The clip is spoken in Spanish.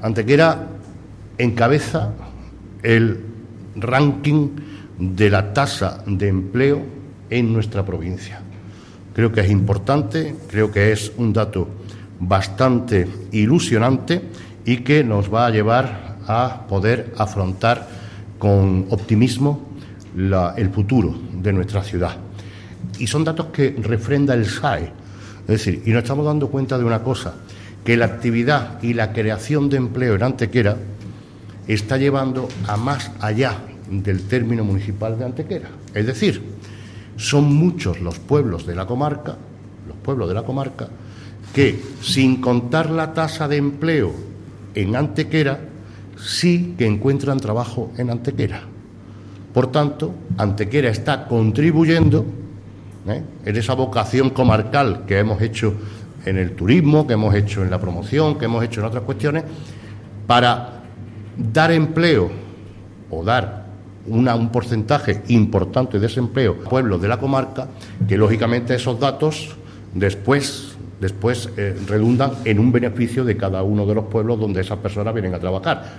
Antequera encabeza el ranking de la tasa de empleo en nuestra provincia. Creo que es importante, creo que es un dato bastante ilusionante y que nos va a llevar a poder afrontar con optimismo el futuro de nuestra ciudad. Y son datos que refrenda el SAE. Es decir, y nos estamos dando cuenta de una cosa, que la actividad y la creación de empleo en Antequera está llevando a más allá del término municipal de Antequera. Es decir, son muchos los pueblos de la comarca, que, sin contar la tasa de empleo en Antequera, sí que encuentran trabajo en Antequera. Por tanto, Antequera está contribuyendo en esa vocación comarcal que hemos hecho en el turismo, que hemos hecho en la promoción, que hemos hecho en otras cuestiones, para dar empleo o dar un porcentaje importante de ese empleo a pueblos de la comarca, que lógicamente esos datos después redundan en un beneficio de cada uno de los pueblos donde esas personas vienen a trabajar.